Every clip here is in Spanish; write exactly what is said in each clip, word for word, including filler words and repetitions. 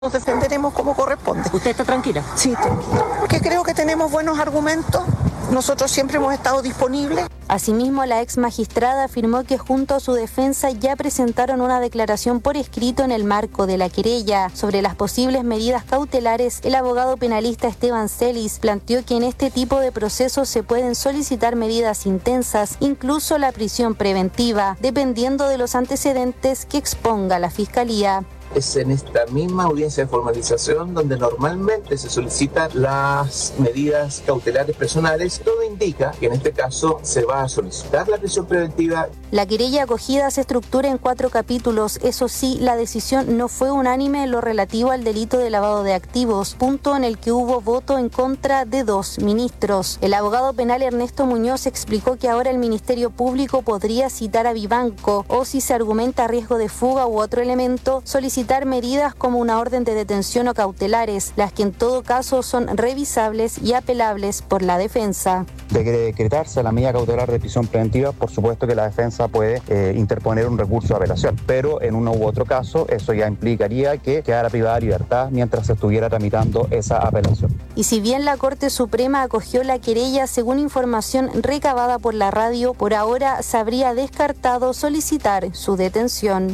Nos defenderemos como corresponde. ¿Usted está tranquila? Sí, tranquila. Porque creo que tenemos buenos argumentos. Nosotros siempre hemos estado disponibles. Asimismo, la ex magistrada afirmó que junto a su defensa ya presentaron una declaración por escrito en el marco de la querella. Sobre las posibles medidas cautelares, el abogado penalista Esteban Celis planteó que en este tipo de procesos se pueden solicitar medidas intensas, incluso la prisión preventiva, dependiendo de los antecedentes que exponga la Fiscalía. Es en esta misma audiencia de formalización donde normalmente se solicitan las medidas cautelares personales. Todo indica que en este caso se va a solicitar la prisión preventiva. La querella acogida se estructura en cuatro capítulos. Eso sí, la decisión no fue unánime en lo relativo al delito de lavado de activos, punto en el que hubo voto en contra de dos ministros. El abogado penal Ernesto Muñoz explicó que ahora el Ministerio Público podría citar a Vivanco o, si se argumenta riesgo de fuga u otro elemento, solicitar medidas como una orden de detención o cautelares, las que en todo caso son revisables y apelables por la defensa. De decretarse la medida cautelar de prisión preventiva, por supuesto que la defensa puede eh, interponer un recurso de apelación, pero en uno u otro caso eso ya implicaría que quedara privada de libertad mientras se estuviera tramitando esa apelación. Y si bien la Corte Suprema acogió la querella, según información recabada por la radio, por ahora se habría descartado solicitar su detención.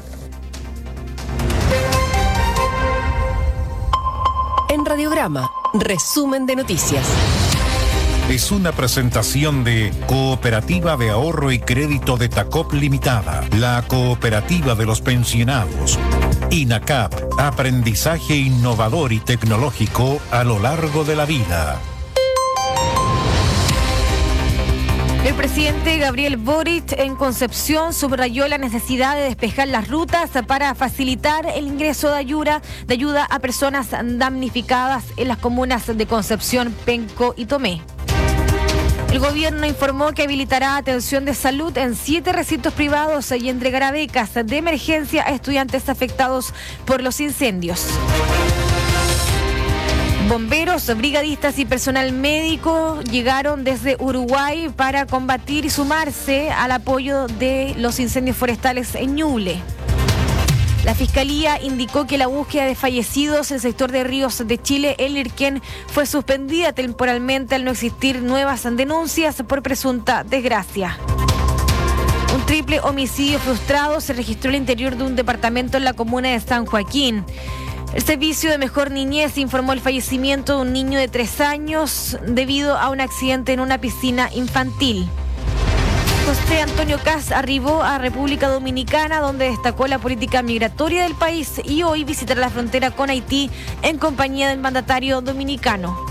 En Radiograma, resumen de noticias. Es una presentación de Cooperativa de Ahorro y Crédito de Tacop Limitada, la cooperativa de los pensionados. INACAP, aprendizaje innovador y tecnológico a lo largo de la vida. El presidente Gabriel Boric en Concepción subrayó la necesidad de despejar las rutas para facilitar el ingreso de ayuda, de ayuda a personas damnificadas en las comunas de Concepción, Penco y Tomé. El gobierno informó que habilitará atención de salud en siete recintos privados y entregará becas de emergencia a estudiantes afectados por los incendios. Bomberos, brigadistas y personal médico llegaron desde Uruguay para combatir y sumarse al apoyo de los incendios forestales en Ñuble. La Fiscalía indicó que la búsqueda de fallecidos en el sector de Ríos de Chile, el Lirquén, fue suspendida temporalmente al no existir nuevas denuncias por presunta desgracia. Un triple homicidio frustrado se registró al interior de un departamento en la comuna de San Joaquín. El Servicio de Mejor Niñez informó el fallecimiento de un niño de tres años debido a un accidente en una piscina infantil. José Antonio Kast arribó a República Dominicana, donde destacó la política migratoria del país y hoy visitará la frontera con Haití en compañía del mandatario dominicano.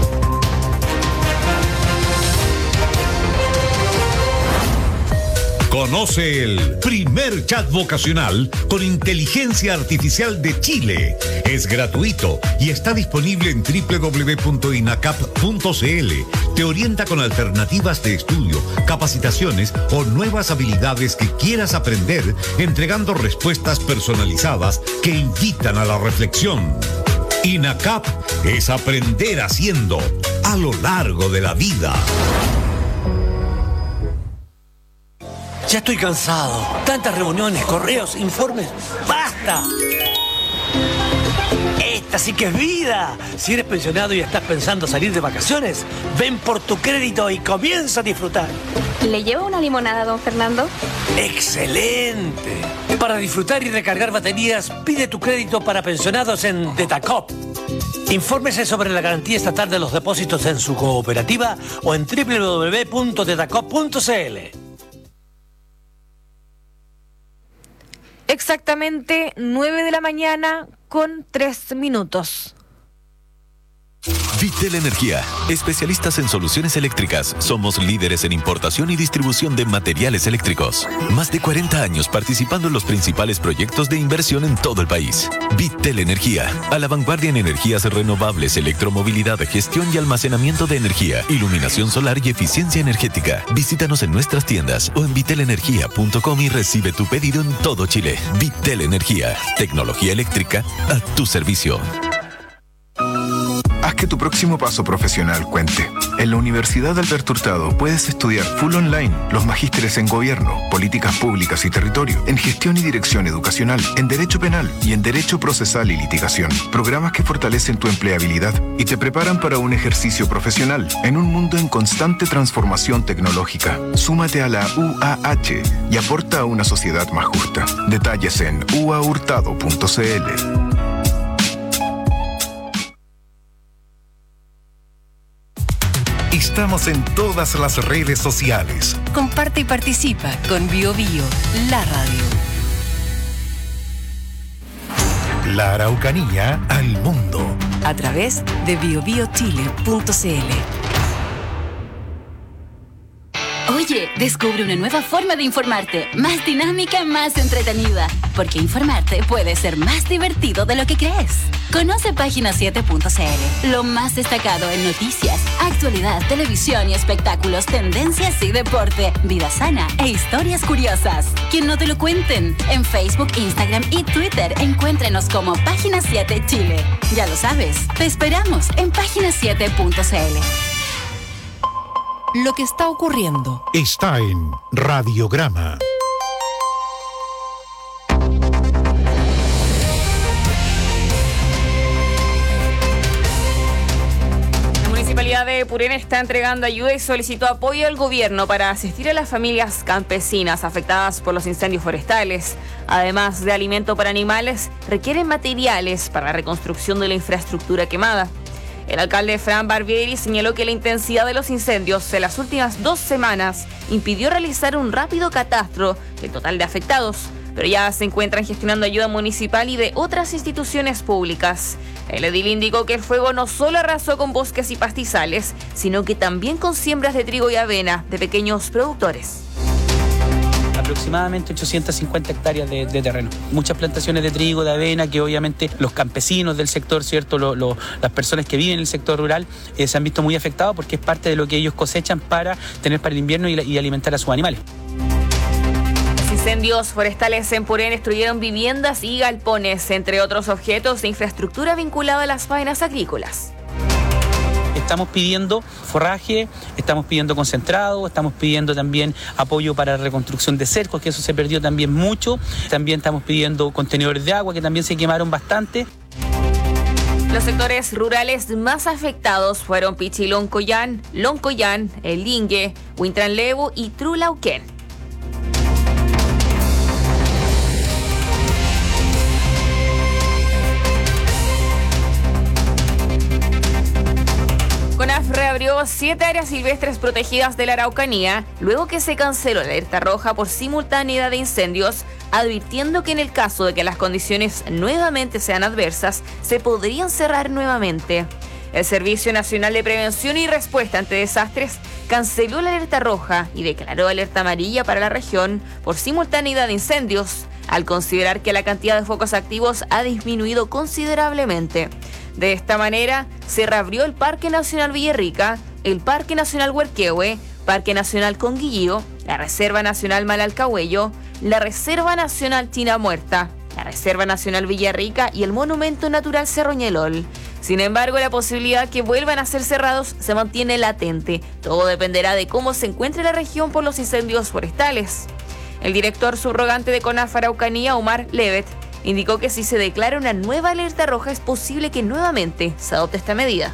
Conoce el primer chat vocacional con inteligencia artificial de Chile. Es gratuito y está disponible en doble u doble u doble u punto inacap punto c l. Te orienta con alternativas de estudio, capacitaciones o nuevas habilidades que quieras aprender, entregando respuestas personalizadas que invitan a la reflexión. INACAP es aprender haciendo a lo largo de la vida. Ya estoy cansado. Tantas reuniones, correos, informes. ¡Basta! Esta sí que es vida. Si eres pensionado y estás pensando salir de vacaciones, ven por tu crédito y comienza a disfrutar. ¿Le llevo una limonada, don Fernando? ¡Excelente! Para disfrutar y recargar baterías, pide tu crédito para pensionados en Detacop. Infórmese sobre la garantía estatal de los depósitos en su cooperativa o en doble u doble u doble u punto detacop punto c l. Exactamente nueve de la mañana con tres minutos. Vitel Energía, especialistas en soluciones eléctricas. Somos líderes en importación y distribución de materiales eléctricos. Más de cuarenta años participando en los principales proyectos de inversión en todo el país. Vitel Energía, a la vanguardia en energías renovables, electromovilidad, gestión y almacenamiento de energía, iluminación solar y eficiencia energética. Visítanos en nuestras tiendas o en vitel energía punto com y recibe tu pedido en todo Chile. Vitel Energía, tecnología eléctrica a tu servicio. que tu próximo paso profesional cuente. En la Universidad Alberto Hurtado puedes estudiar full online los magísteres en Gobierno, Políticas Públicas y Territorio, en Gestión y Dirección Educacional, en Derecho Penal y en Derecho Procesal y Litigación. Programas que fortalecen tu empleabilidad y te preparan para un ejercicio profesional en un mundo en constante transformación tecnológica. Súmate a la U A H y aporta a una sociedad más justa. Detalles en u a hurtado punto c l. Estamos en todas las redes sociales. Comparte y participa con Bio Bio, la radio. La Araucanía al mundo. A través de bio bio chile punto c l. Oye, descubre una nueva forma de informarte, más dinámica, más entretenida, porque informarte puede ser más divertido de lo que crees. Conoce página siete punto c l, lo más destacado en noticias, actualidad, televisión y espectáculos, tendencias y deporte, vida sana e historias curiosas. Que no te lo cuenten. En Facebook, Instagram y Twitter, encuéntrenos como Página siete Chile. Ya lo sabes, te esperamos en página siete punto c l. Lo que está ocurriendo está en Radiograma. La Municipalidad de Purén está entregando ayuda y solicitó apoyo al gobierno para asistir a las familias campesinas afectadas por los incendios forestales. Además de alimento para animales, requieren materiales para la reconstrucción de la infraestructura quemada. El alcalde Fran Barbieri señaló que la intensidad de los incendios en las últimas dos semanas impidió realizar un rápido catastro del total de afectados, pero ya se encuentran gestionando ayuda municipal y de otras instituciones públicas. El edil indicó que el fuego no solo arrasó con bosques y pastizales, sino que también con siembras de trigo y avena de pequeños productores. Aproximadamente ochocientas cincuenta hectáreas de, de terreno. Muchas plantaciones de trigo, de avena, que obviamente los campesinos del sector, ¿cierto? Lo, lo, las personas que viven en el sector rural eh, se han visto muy afectados porque es parte de lo que ellos cosechan para tener para el invierno y, y alimentar a sus animales. Los incendios forestales en Purén destruyeron viviendas y galpones, entre otros objetos de infraestructura vinculada a las faenas agrícolas. Estamos pidiendo forraje, estamos pidiendo concentrado, estamos pidiendo también apoyo para la reconstrucción de cercos, que eso se perdió también mucho. También estamos pidiendo contenedores de agua, que también se quemaron bastante. Los sectores rurales más afectados fueron Pichiloncoyán, Loncoyán, El Lingue, Huintranlevo y Trulauquén. CONAF reabrió siete áreas silvestres protegidas de la Araucanía luego que se canceló la alerta roja por simultaneidad de incendios, advirtiendo que en el caso de que las condiciones nuevamente sean adversas, se podrían cerrar nuevamente. El Servicio Nacional de Prevención y Respuesta ante Desastres canceló la alerta roja y declaró alerta amarilla para la región por simultaneidad de incendios, al considerar que la cantidad de focos activos ha disminuido considerablemente. De esta manera, se reabrió el Parque Nacional Villarrica, el Parque Nacional Huerquehue, Parque Nacional Conguillío, la Reserva Nacional Malalcahuello, la Reserva Nacional Tina Muerta, la Reserva Nacional Villarrica y el Monumento Natural Cerro Ñelol. Sin embargo, la posibilidad que vuelvan a ser cerrados se mantiene latente. Todo dependerá de cómo se encuentre la región por los incendios forestales. El director subrogante de CONAF Araucanía, Omar Levet, indicó que si se declara una nueva alerta roja es posible que nuevamente se adopte esta medida.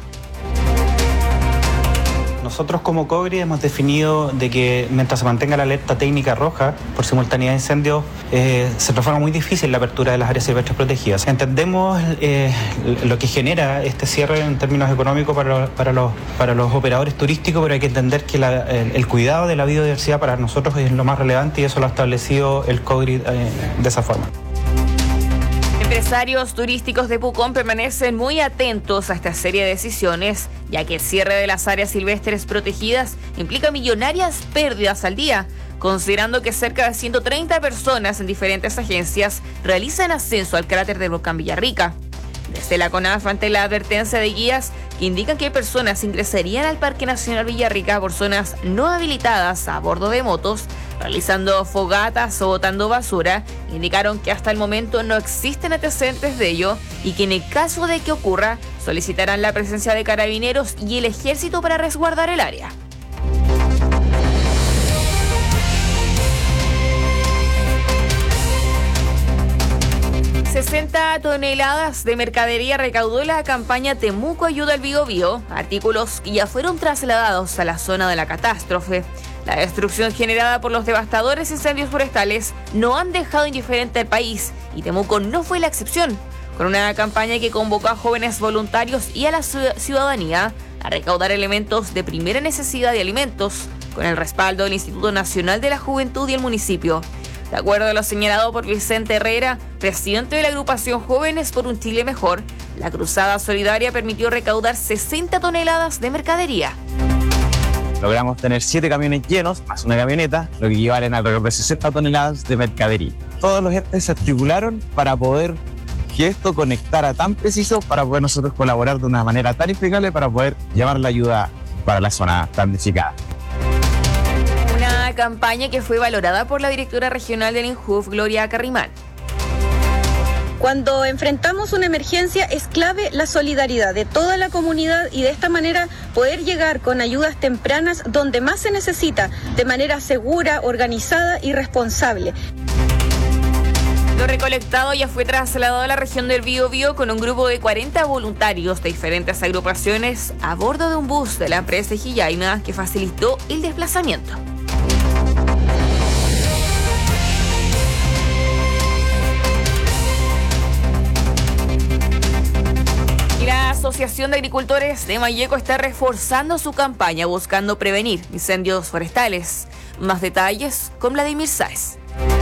Nosotros como COGRI hemos definido de que mientras se mantenga la alerta técnica roja por simultaneidad de incendios, eh, se transforma muy difícil la apertura de las áreas silvestres protegidas. Entendemos eh, lo que genera este cierre en términos económicos para, para, los, para los operadores turísticos, pero hay que entender que la, el, el cuidado de la biodiversidad para nosotros es lo más relevante y eso lo ha establecido el COGRI eh, de esa forma. Empresarios turísticos de Pucón permanecen muy atentos a esta serie de decisiones, ya que el cierre de las áreas silvestres protegidas implica millonarias pérdidas al día, considerando que cerca de ciento treinta personas en diferentes agencias realizan ascenso al cráter del volcán Villarrica. Desde la CONAF, ante la advertencia de guías que indican que personas ingresarían al Parque Nacional Villarrica por zonas no habilitadas a bordo de motos, realizando fogatas o botando basura. Indicaron que hasta el momento no existen antecedentes de ello y que en el caso de que ocurra solicitarán la presencia de carabineros y el ejército para resguardar el área. sesenta toneladas de mercadería recaudó la campaña Temuco Ayuda al Biobío, artículos que ya fueron trasladados a la zona de la catástrofe. La destrucción generada por los devastadores incendios forestales no han dejado indiferente al país y Temuco no fue la excepción, con una campaña que convocó a jóvenes voluntarios y a la ciudadanía a recaudar elementos de primera necesidad de alimentos, con el respaldo del Instituto Nacional de la Juventud y el municipio. De acuerdo a lo señalado por Vicente Herrera, presidente de la agrupación Jóvenes por un Chile Mejor, la cruzada solidaria permitió recaudar sesenta toneladas de mercadería. Logramos tener siete camiones llenos, más una camioneta, lo que equivalen a alrededor de sesenta toneladas de mercadería. Todos los entes se articularon para poder que esto conectara tan preciso, para poder nosotros colaborar de una manera tan impecable, para poder llevar la ayuda para la zona damnificada. Una campaña que fue valorada por la directora regional del INJUF, Gloria Carrimán. Cuando enfrentamos una emergencia es clave la solidaridad de toda la comunidad y de esta manera poder llegar con ayudas tempranas donde más se necesita, de manera segura, organizada y responsable. Lo recolectado ya fue trasladado a la región del Biobío con un grupo de cuarenta voluntarios de diferentes agrupaciones a bordo de un bus de la empresa Hillaima que facilitó el desplazamiento. La Asociación de Agricultores de Malleco está reforzando su campaña buscando prevenir incendios forestales. Más detalles con Vladimir Sáez.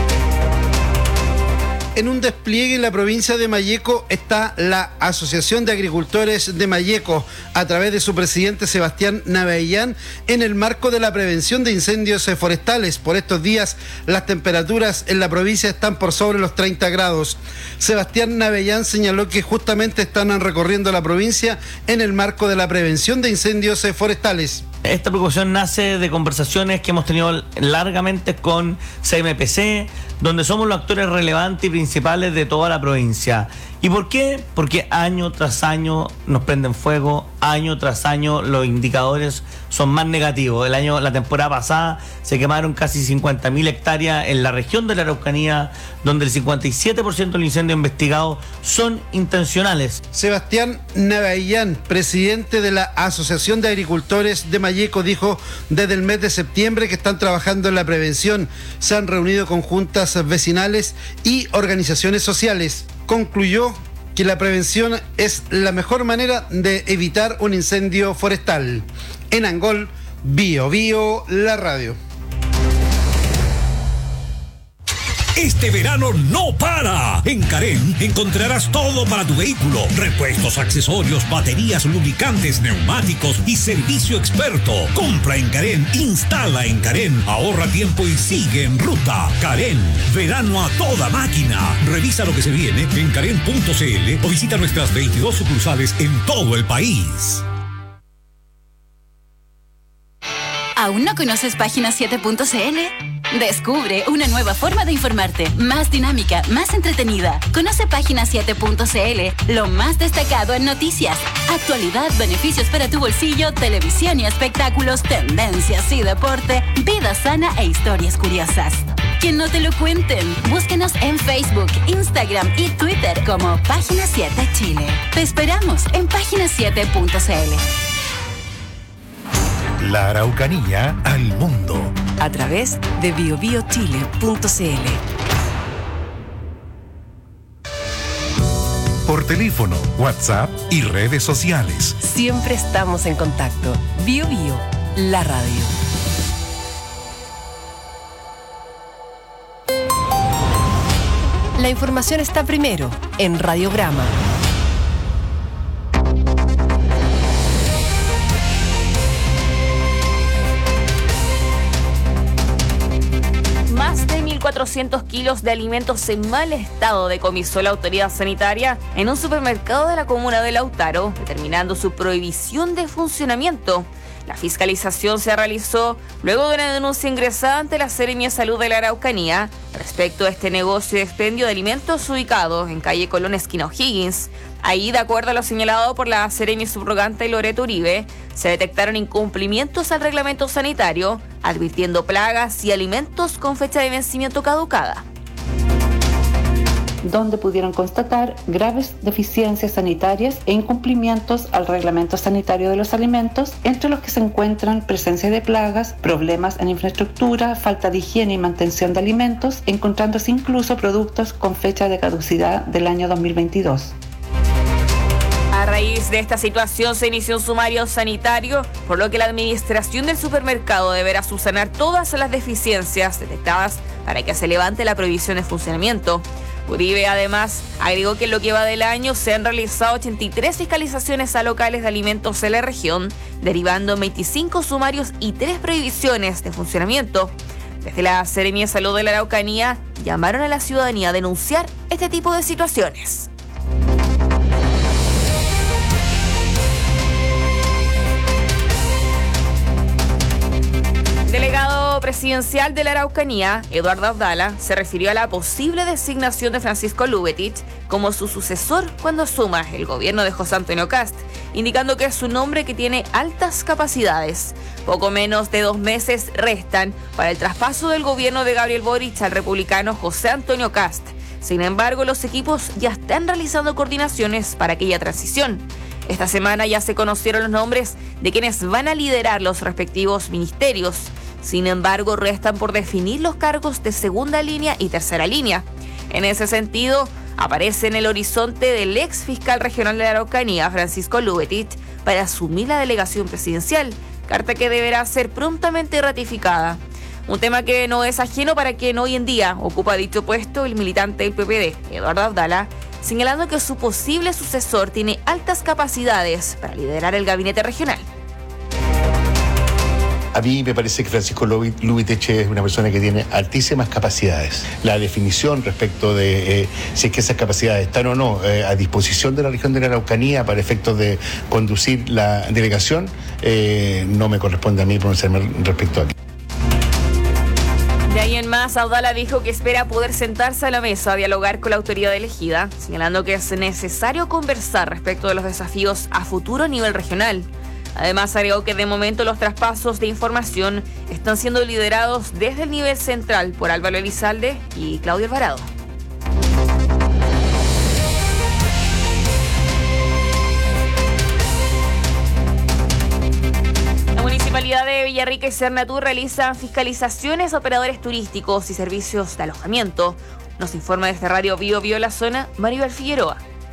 En un despliegue en la provincia de Malleco está la Asociación de Agricultores de Malleco, a través de su presidente Sebastián Navellán, en el marco de la prevención de incendios forestales. Por estos días, las temperaturas en la provincia están por sobre los treinta grados. Sebastián Navellán señaló que justamente están recorriendo la provincia en el marco de la prevención de incendios forestales. Esta preocupación nace de conversaciones que hemos tenido largamente con C M P C, donde somos los actores relevantes y principales de toda la provincia. ¿Y por qué? Porque año tras año nos prenden fuego, año tras año los indicadores son más negativos. El año, la temporada pasada se quemaron casi cincuenta mil hectáreas en la región de la Araucanía, donde el cincuenta y siete por ciento de los incendios investigados son intencionales. Sebastián Navellán, presidente de la Asociación de Agricultores de Malleco, dijo desde el mes de septiembre que están trabajando en la prevención. Se han reunido con juntas vecinales y organizaciones sociales. Concluyó que la prevención es la mejor manera de evitar un incendio forestal. En Angol, Bio Bio, la radio. Este verano no para. En Carén encontrarás todo para tu vehículo: repuestos, accesorios, baterías, lubricantes, neumáticos y servicio experto. Compra en Carén, instala en Carén, ahorra tiempo y sigue en ruta. Carén, verano a toda máquina. Revisa lo que se viene en carén punto c l o visita nuestras veintidós sucursales en todo el país. ¿Aún no conoces página siete punto c l? Descubre una nueva forma de informarte, más dinámica, más entretenida. Conoce página siete punto c l, lo más destacado en noticias, actualidad, beneficios para tu bolsillo, televisión y espectáculos, tendencias y deporte, vida sana e historias curiosas. Que no te lo cuenten. Búsquenos en Facebook, Instagram y Twitter como Página siete Chile. Te esperamos en página siete punto c l. La Araucanía al mundo. A través de bio bio chile punto c l. Por teléfono, WhatsApp y redes sociales. Siempre estamos en contacto. Bio Bio, la radio. La información está primero en Radiograma. Más de mil cuatrocientos kilos de alimentos en mal estado decomisó la autoridad sanitaria en un supermercado de la comuna de Lautaro, determinando su prohibición de funcionamiento. La fiscalización se realizó luego de una denuncia ingresada ante la Seremía de Salud de la Araucanía respecto a este negocio de expendio de alimentos ubicado en calle Colón, esquina O'Higgins. Ahí, de acuerdo a lo señalado por la Seremia subrogante Loreto Uribe, se detectaron incumplimientos al reglamento sanitario, advirtiendo plagas y alimentos con fecha de vencimiento caducada, donde pudieron constatar graves deficiencias sanitarias e incumplimientos al reglamento sanitario de los alimentos, entre los que se encuentran presencia de plagas, problemas en infraestructura, falta de higiene y mantención de alimentos, encontrándose incluso productos con fecha de caducidad del año dos mil veintidós. A raíz de esta situación se inició un sumario sanitario, por lo que la administración del supermercado deberá subsanar todas las deficiencias detectadas para que se levante la prohibición de funcionamiento. Uribe además agregó que en lo que va del año se han realizado ochenta y tres fiscalizaciones a locales de alimentos en la región, derivando en veinticinco sumarios y tres prohibiciones de funcionamiento. Desde la Seremía de Salud de la Araucanía llamaron a la ciudadanía a denunciar este tipo de situaciones. Delegado presidencial de la Araucanía, Eduardo Abdala, se refirió a la posible designación de Francisco Lubetich como su sucesor cuando asuma el gobierno de José Antonio Kast, indicando que es un hombre que tiene altas capacidades. Poco menos de dos meses restan para el traspaso del gobierno de Gabriel Boric al republicano José Antonio Kast. Sin embargo, los equipos ya están realizando coordinaciones para aquella transición. Esta semana ya se conocieron los nombres de quienes van a liderar los respectivos ministerios. Sin embargo, restan por definir los cargos de segunda línea y tercera línea. En ese sentido, aparece en el horizonte del ex fiscal regional de la Araucanía, Francisco Lubetich, para asumir la delegación presidencial, carta que deberá ser prontamente ratificada. Un tema que no es ajeno para quien hoy en día ocupa dicho puesto, el militante del P P D, Eduardo Abdala, señalando que su posible sucesor tiene altas capacidades para liderar el gabinete regional. A mí me parece que Francisco Lubetich es una persona que tiene altísimas capacidades. La definición respecto de eh, si es que esas capacidades están o no eh, a disposición de la región de la Araucanía para efectos de conducir la delegación, eh, no me corresponde a mí pronunciarme respecto a aquello. De ahí en más, Abdala dijo que espera poder sentarse a la mesa a dialogar con la autoridad elegida, señalando que es necesario conversar respecto de los desafíos a futuro a nivel regional. Además, agregó que de momento los traspasos de información están siendo liderados desde el nivel central por Álvaro Elizalde y Claudio Alvarado. La Municipalidad de Villarrica y Cernatur realizan fiscalizaciones a operadores turísticos y servicios de alojamiento. Nos informa desde Radio Bio Bio la zona, Maribel Figueroa.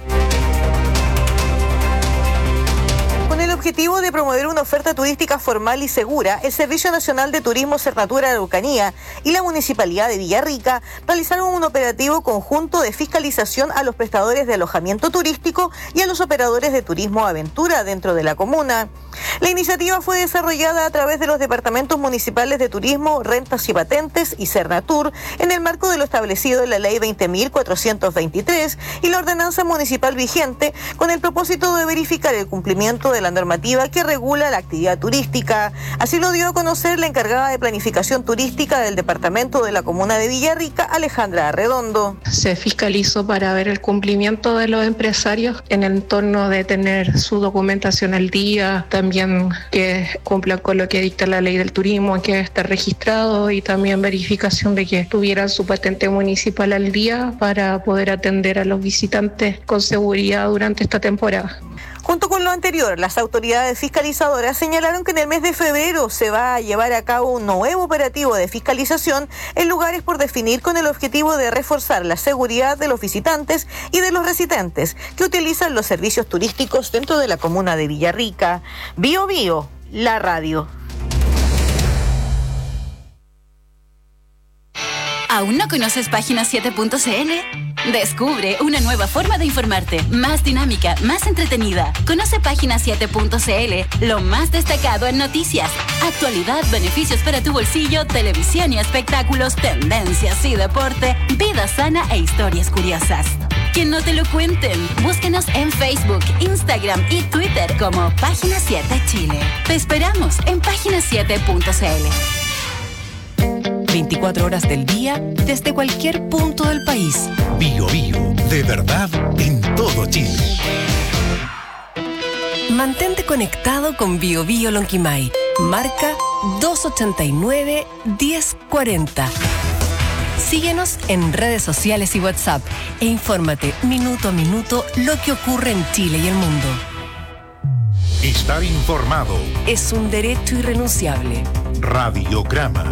Con el objetivo de promover una oferta turística formal y segura, el Servicio Nacional de Turismo Cernatur Araucanía y la Municipalidad de Villarrica realizaron un operativo conjunto de fiscalización a los prestadores de alojamiento turístico y a los operadores de turismo aventura dentro de la comuna. La iniciativa fue desarrollada a través de los departamentos municipales de turismo, rentas y patentes y Cernatur en el marco de lo establecido en la Ley veinte mil cuatrocientos veintitrés y la ordenanza municipal vigente, con el propósito de verificar el cumplimiento de la normativa que regula la actividad turística. Así lo dio a conocer la encargada de planificación turística del departamento de la comuna de Villarrica, Alejandra Arredondo. Se fiscalizó para ver el cumplimiento de los empresarios en el entorno de tener su documentación al día, también que cumplan con lo que dicta la ley del turismo, que esté registrado, y también verificación de que tuvieran su patente municipal al día para poder atender a los visitantes con seguridad durante esta temporada. Junto con lo anterior, las autoridades fiscalizadoras señalaron que en el mes de febrero se va a llevar a cabo un nuevo operativo de fiscalización en lugares por definir, con el objetivo de reforzar la seguridad de los visitantes y de los residentes que utilizan los servicios turísticos dentro de la comuna de Villarrica. Bio Bio, la radio. ¿Aún no conoces página siete punto c l? Descubre una nueva forma de informarte, más dinámica, más entretenida. Conoce página siete punto c l, lo más destacado en noticias, actualidad, beneficios para tu bolsillo, televisión y espectáculos, tendencias y deporte, vida sana e historias curiosas. Que no te lo cuenten. Búsquenos en Facebook, Instagram y Twitter como Página siete Chile. Te esperamos en página siete punto c l. veinticuatro horas del día desde cualquier punto del país. Bio Bio, de verdad en todo Chile. Mantente conectado con Bio Bio Lonquimay. Marca dos ochenta y nueve, diez cuarenta. Síguenos en redes sociales y WhatsApp e infórmate minuto a minuto lo que ocurre en Chile y el mundo. Estar informado Es un derecho irrenunciable. Radiograma.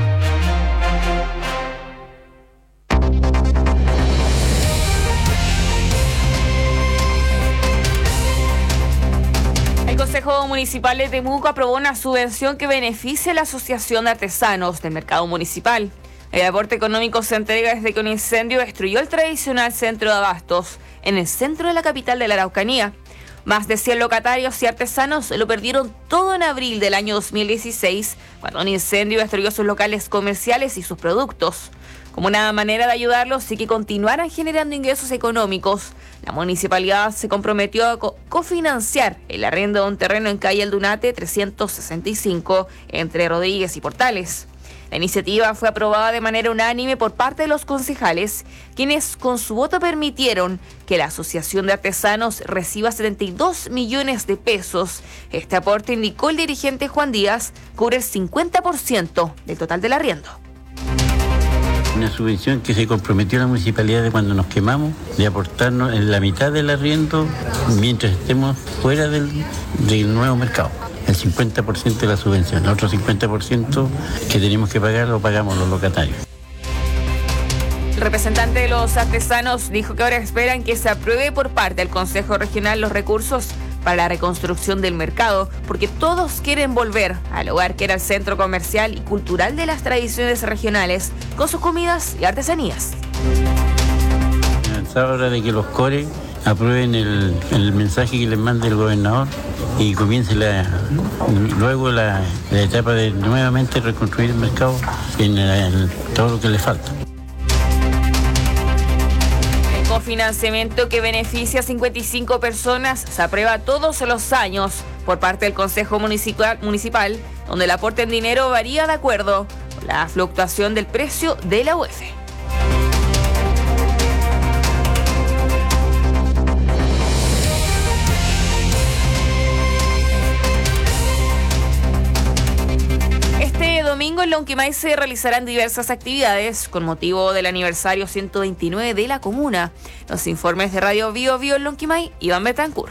El Consejo Municipal de Temuco aprobó una subvención que beneficia a la Asociación de Artesanos del Mercado Municipal. El aporte económico se entrega desde que un incendio destruyó el tradicional centro de abastos en el centro de la capital de la Araucanía. Más de cien locatarios y artesanos lo perdieron todo en abril del año dos mil dieciséis, cuando un incendio destruyó sus locales comerciales y sus productos. Como una manera de ayudarlos y que continuaran generando ingresos económicos, la municipalidad se comprometió a co- cofinanciar el arriendo de un terreno en calle El Dunate trescientos sesenta y cinco entre Rodríguez y Portales. La iniciativa fue aprobada de manera unánime por parte de los concejales, quienes con su voto permitieron que la Asociación de Artesanos reciba setenta y dos millones de pesos. Este aporte, indicó el dirigente Juan Díaz, cubre el cincuenta por ciento del total del arriendo. Una subvención que se comprometió la municipalidad de cuando nos quemamos, de aportarnos en la mitad del arriendo mientras estemos fuera del, del nuevo mercado. El cincuenta por ciento de la subvención, el otro cincuenta por ciento que tenemos que pagar lo pagamos los locatarios. El representante de los artesanos dijo que ahora esperan que se apruebe por parte del Consejo Regional los recursos para la reconstrucción del mercado, porque todos quieren volver al lugar que era el centro comercial y cultural de las tradiciones regionales, con sus comidas y artesanías. Es hora de que los core aprueben el, el mensaje que les mande el gobernador y comience la, luego la, la etapa de nuevamente reconstruir el mercado en, en todo lo que le falta. El cofinanciamiento, que beneficia a cincuenta y cinco personas, se aprueba todos los años por parte del Consejo Municipal, municipal donde el aporte en dinero varía de acuerdo con la fluctuación del precio de la U E F. Domingo en Lonquimay se realizarán diversas actividades con motivo del aniversario ciento veintinueve de la comuna. Los informes de Radio Bio Bio en Lonquimay, Iván Betancourt.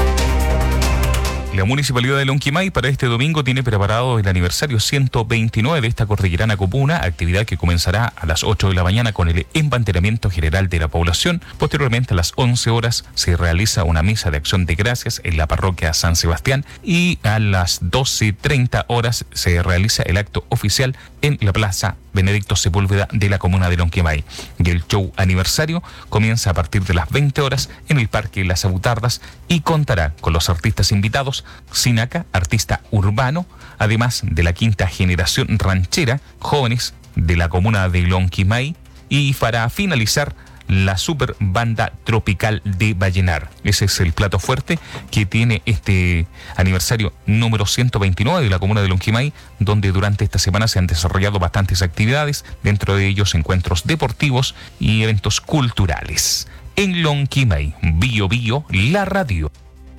La Municipalidad de Lonquimay para este domingo tiene preparado el aniversario ciento veintinueve de esta cordillerana comuna, actividad que comenzará a las ocho de la mañana con el embanderamiento general de la población. Posteriormente, a las once horas, se realiza una misa de acción de gracias en la parroquia San Sebastián y a las doce treinta horas se realiza el acto oficial en la Plaza Benedicto Sepúlveda de la comuna de Lonquimay. Y el show aniversario comienza a partir de las veinte horas en el Parque Las Abutardas y contará con los artistas invitados Sinaca, artista urbano, además de la quinta generación ranchera, jóvenes de la comuna de Lonquimay, y para finalizar, la super banda tropical de Vallenar. Ese es el plato fuerte que tiene este aniversario número ciento veintinueve de la comuna de Lonquimay, donde durante esta semana se han desarrollado bastantes actividades, dentro de ellos encuentros deportivos y eventos culturales. En Lonquimay, Bio Bio, la radio.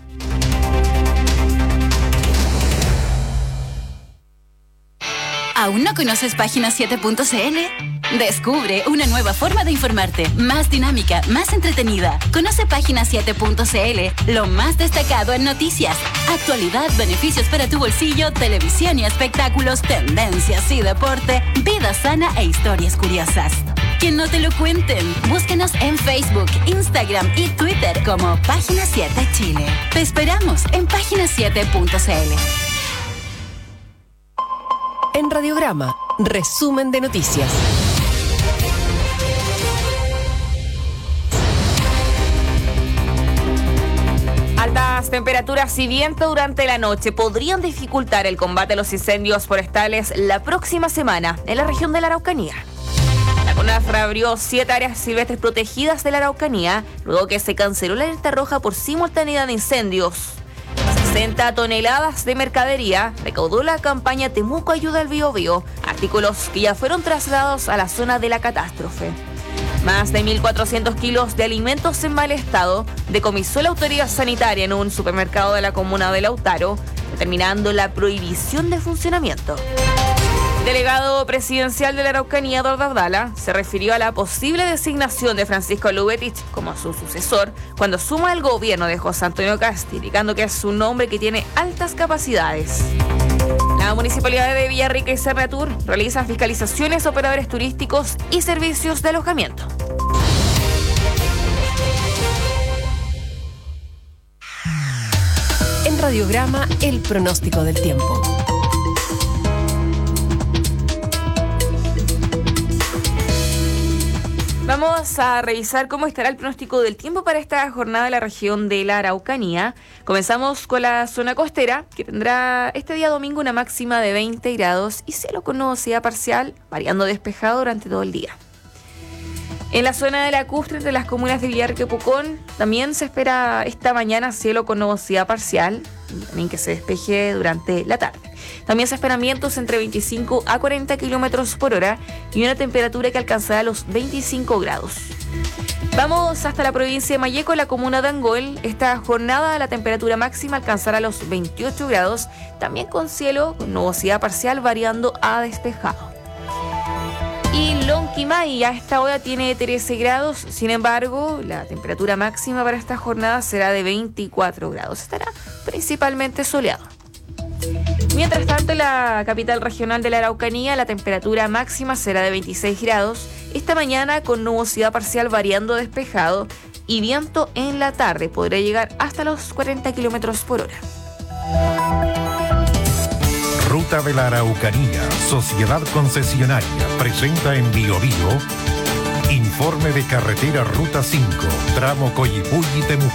¿Aún no conoces página siete punto c l? Descubre una nueva forma de informarte, más dinámica, más entretenida. Conoce página siete punto c l, lo más destacado en noticias, actualidad, beneficios para tu bolsillo, televisión y espectáculos, tendencias y deporte, vida sana e historias curiosas. Que no te lo cuenten. Búsquenos en Facebook, Instagram y Twitter como Página siete Chile. Te esperamos en página siete punto c l. En Radiograma, resumen de noticias. Altas temperaturas y viento durante la noche podrían dificultar el combate a los incendios forestales la próxima semana en la región de la Araucanía. La UNAF reabrió siete áreas silvestres protegidas de la Araucanía, luego que se canceló la alerta roja por simultaneidad de incendios. sesenta toneladas de mercadería recaudó la campaña Temuco Ayuda al Biobío, artículos que ya fueron trasladados a la zona de la catástrofe. Más de mil cuatrocientos kilos de alimentos en mal estado decomisó la autoridad sanitaria en un supermercado de la comuna de Lautaro, determinando la prohibición de funcionamiento. El delegado presidencial de la Araucanía, Eduardo Abdala, se refirió a la posible designación de Francisco Lubetich como su sucesor cuando suma el gobierno de José Antonio Kast, indicando que es un hombre que tiene altas capacidades. La Municipalidad de Villarrica y Cernatur realiza fiscalizaciones a operadores turísticos y servicios de alojamiento. En Radiograma, el pronóstico del tiempo. Vamos a revisar cómo estará el pronóstico del tiempo para esta jornada en la región de la Araucanía. Comenzamos con la zona costera, que tendrá este día domingo una máxima de veinte grados y cielo con nubosidad parcial, variando despejado durante todo el día. En la zona de lacustre de las comunas de Villarrica y Pucón, también se espera esta mañana cielo con nubosidad parcial, y también que se despeje durante la tarde. También se esperan vientos entre veinticinco a cuarenta kilómetros por hora y una temperatura que alcanzará los veinticinco grados. Vamos hasta la provincia de Malleco, la comuna de Angol. Esta jornada la temperatura máxima alcanzará los veintiocho grados, también con cielo con nubosidad parcial variando a despejado. Y Lonquimay a esta hora tiene trece grados, sin embargo, la temperatura máxima para esta jornada será de veinticuatro grados. Estará principalmente soleado. Mientras tanto, en la capital regional de la Araucanía, la temperatura máxima será de veintiséis grados. Esta mañana con nubosidad parcial variando despejado y viento en la tarde. Podrá llegar hasta los cuarenta kilómetros por hora. Ruta de la Araucanía, Sociedad Concesionaria, presenta en Biobío informe de carretera Ruta cinco, tramo Coyipulli y Temuco.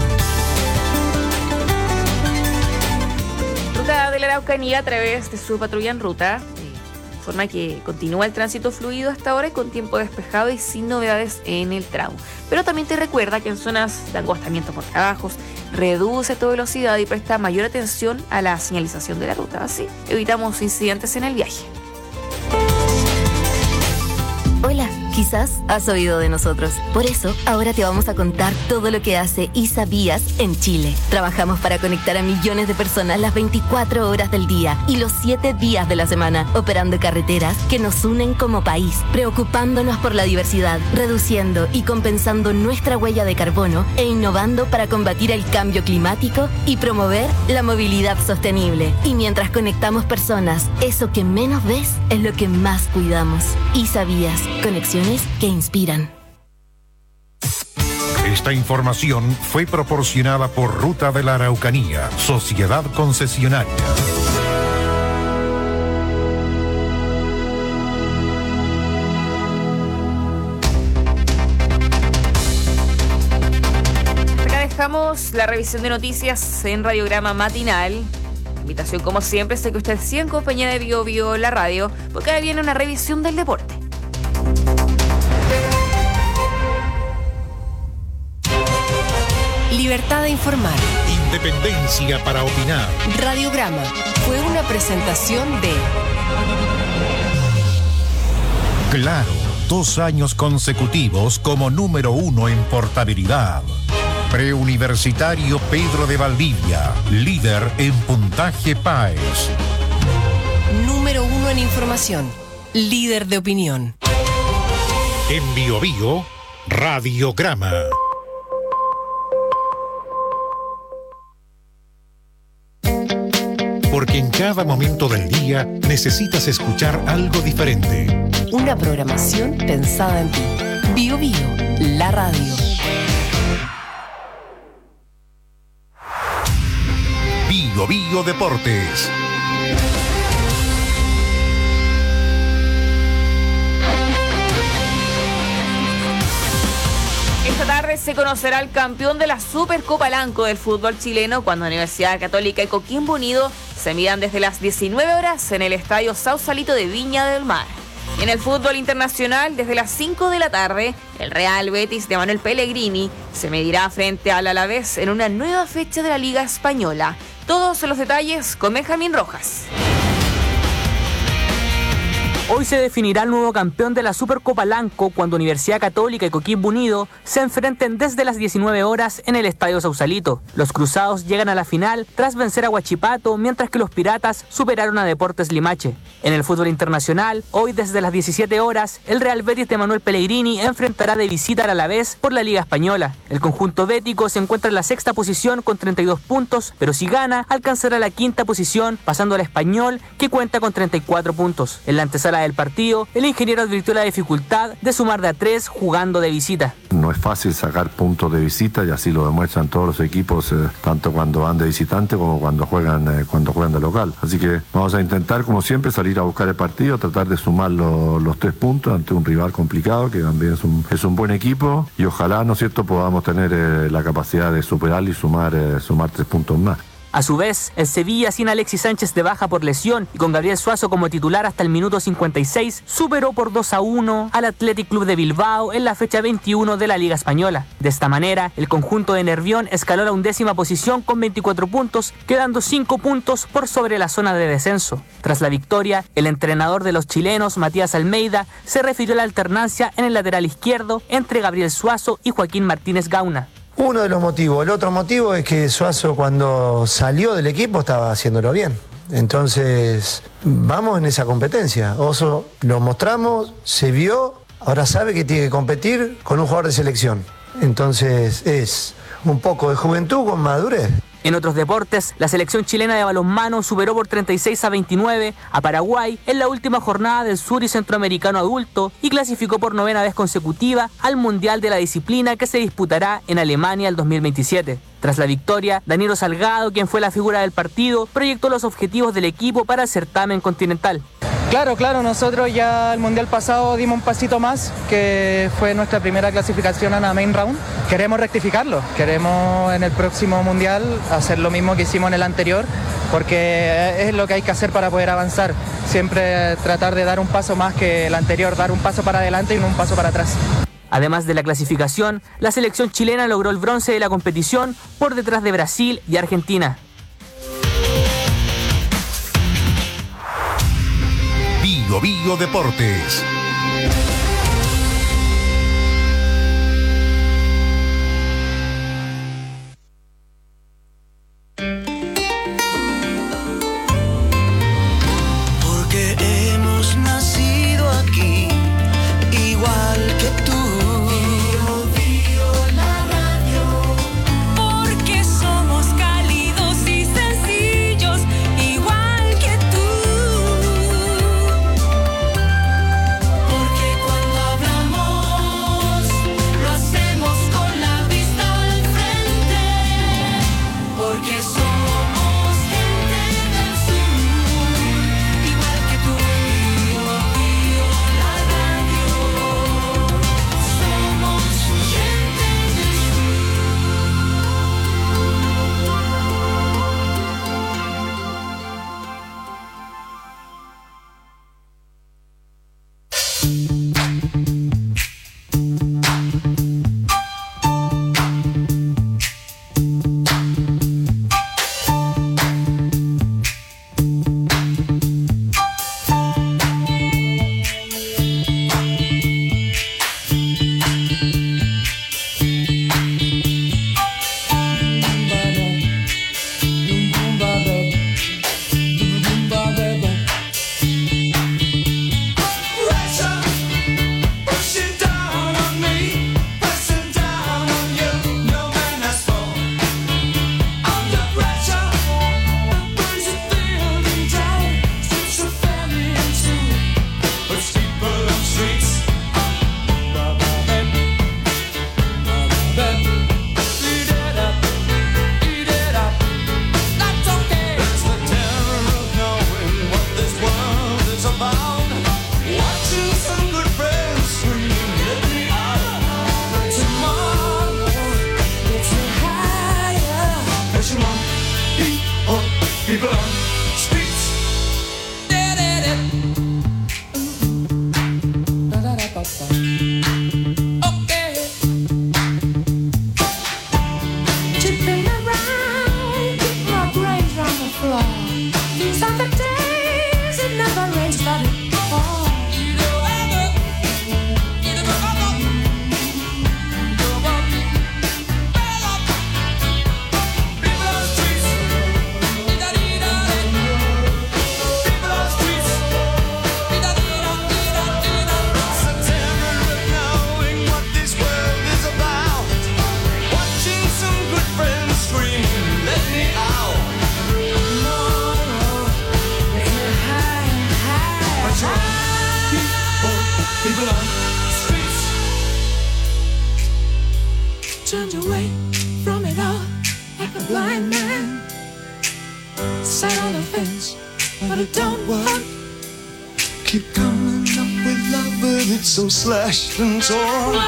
Ruta de la Araucanía a través de su patrulla en ruta, de forma que continúa el tránsito fluido hasta ahora y con tiempo despejado y sin novedades en el tramo. Pero también te recuerda que en zonas de angostamiento por trabajos, reduce tu velocidad y presta mayor atención a la señalización de la ruta. Así evitamos incidentes en el viaje. Hola, quizás has oído de nosotros. Por eso, ahora te vamos a contar todo lo que hace ISABías en Chile. Trabajamos para conectar a millones de personas las veinticuatro horas del día y los siete días de la semana, operando carreteras que nos unen como país, preocupándonos por la diversidad, reduciendo y compensando nuestra huella de carbono e innovando para combatir el cambio climático y promover la movilidad sostenible. Y mientras conectamos personas, eso que menos ves es lo que más cuidamos. ISABías. Conexiones que inspiran. Esta información fue proporcionada por Ruta de la Araucanía, Sociedad Concesionaria. Acá dejamos la revisión de noticias en Radiograma Matinal. Invitación como siempre, sé que usted sigue en compañía de Bio Bio la radio, porque ahora viene una revisión del deporte. Libertad de informar. Independencia para opinar. Radiograma fue una presentación de Claro, dos años consecutivos como número uno en portabilidad. Preuniversitario Pedro de Valdivia, líder en puntaje PAES. Número uno en información, líder de opinión. En Bio Bio, Radiograma. Porque en cada momento del día necesitas escuchar algo diferente. Una programación pensada en ti. Bio Bio, la radio. Bio Bio Deportes. Esta tarde se conocerá el campeón de la Supercopa Lanco del fútbol chileno cuando Universidad Católica y Coquimbo Unido se midan desde las diecinueve horas en el Estadio Sausalito de Viña del Mar. En el fútbol internacional, desde las cinco de la tarde, el Real Betis de Manuel Pellegrini se medirá frente al Alavés en una nueva fecha de la Liga Española. Todos los detalles con Benjamín Rojas. Hoy se definirá el nuevo campeón de la Supercopa Lanco cuando Universidad Católica y Coquimbo Unido se enfrenten desde las diecinueve horas en el Estadio Sausalito. Los cruzados llegan a la final tras vencer a Huachipato, mientras que los Piratas superaron a Deportes Limache. En el fútbol internacional, hoy desde las diecisiete horas, el Real Betis de Manuel Pellegrini enfrentará de visita al Alavés por la Liga Española. El conjunto bético se encuentra en la sexta posición con treinta y dos puntos, pero si gana, alcanzará la quinta posición, pasando al Español, que cuenta con treinta y cuatro puntos. En la antesala del partido, el ingeniero advirtió la dificultad de sumar de a tres jugando de visita. No es fácil sacar puntos de visita y así lo demuestran todos los equipos, eh, tanto cuando van de visitante como cuando juegan eh, cuando juegan de local. Así que vamos a intentar, como siempre, salir a buscar el partido, tratar de sumar lo, los tres puntos ante un rival complicado, que también es un, es un buen equipo, y ojalá, ¿no es cierto?, podamos tener eh, la capacidad de superarlo y sumar, eh, sumar tres puntos más. A su vez, el Sevilla, sin Alexis Sánchez de baja por lesión y con Gabriel Suazo como titular hasta el minuto cincuenta y seis, superó por dos a uno al Athletic Club de Bilbao en la fecha veintiuno de la Liga Española. De esta manera, el conjunto de Nervión escaló a la undécima posición con veinticuatro puntos, quedando cinco puntos por sobre la zona de descenso. Tras la victoria, el entrenador de los chilenos, Matías Almeida, se refirió a la alternancia en el lateral izquierdo entre Gabriel Suazo y Joaquín Martínez Gauna. Uno de los motivos. El otro motivo es que Suazo, cuando salió del equipo, estaba haciéndolo bien. Entonces, vamos en esa competencia. Oso lo mostramos, se vio, ahora sabe que tiene que competir con un jugador de selección. Entonces, es un poco de juventud con madurez. En otros deportes, la selección chilena de balonmano superó por treinta y seis a veintinueve a Paraguay en la última jornada del Sur y Centroamericano Adulto y clasificó por novena vez consecutiva al Mundial de la disciplina que se disputará en Alemania el dos mil veintisiete. Tras la victoria, Danilo Salgado, quien fue la figura del partido, proyectó los objetivos del equipo para el certamen continental. Claro, claro, nosotros ya el Mundial pasado dimos un pasito más, que fue nuestra primera clasificación a la Main Round. Queremos rectificarlo, queremos en el próximo Mundial hacer lo mismo que hicimos en el anterior, porque es lo que hay que hacer para poder avanzar. Siempre tratar de dar un paso más que el anterior, dar un paso para adelante y no un paso para atrás. Además de la clasificación, la selección chilena logró el bronce de la competición por detrás de Brasil y Argentina. Bio Bio Deportes. Porque hemos nacido aquí, igual que tú. Bio Bio la radio. Porque somos cálidos y sencillos, igual que tú. Porque blind man sat on the fence, but it don't work. Keep coming up with love, but it's so slashed and torn.